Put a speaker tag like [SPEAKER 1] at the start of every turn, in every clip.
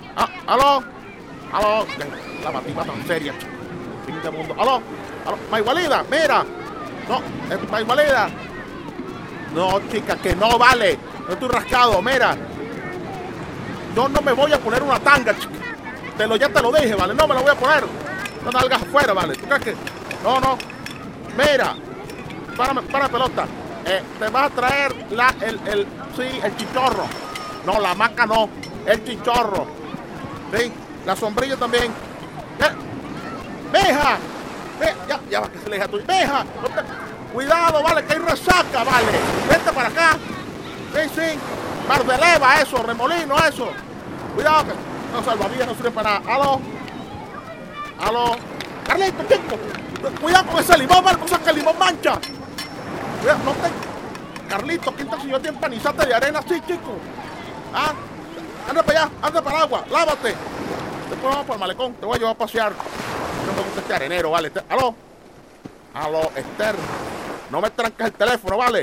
[SPEAKER 1] Aló. Aló. La bativa tan seria. Fin de mundo. Aló. Aló. Maigualida, mira. No, Maigualida. No, chica, que no vale. No estoy rascado, mira. Yo no me voy a poner una tanga, chica. Ya te lo dije, ¿vale? No me la voy a poner. No salgas afuera, ¿vale? ¿Tú crees que...? No. Mira. Para pelota. Te vas a traer el chichorro. No, la hamaca no. El chichorro. Sí, la sombrilla también. ¡Meja! Ya va que se le deja tuya. ¡Meja! Cuidado, vale, que hay resaca, vale. Vente para acá. Sí. Mar de leva, eso, remolino, eso. Cuidado, que no, salvavidas no sirven para nada. Aló. Carlito, chico. Cuidado con ese limón, vale, cosa que el limón mancha. Cuidado, no te... Carlito, ¿quién te si yo te empanizaste de arena así, chico? Anda para allá, anda para el agua, lávate. Después vamos para el malecón, te voy a llevar a pasear. No me gusta este arenero, vale. Aló, Esther. No me tranques el teléfono, vale.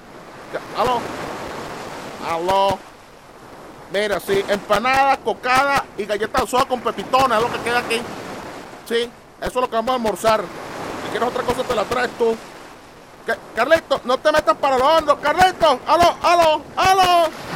[SPEAKER 1] Aló. Mira, sí, empanada, cocada y galletas soda con pepitona es lo que queda aquí. Sí, eso es lo que vamos a almorzar. Si quieres otra cosa te la traes tú. Carlito, no te metas para lo hondo. Carlito, aló.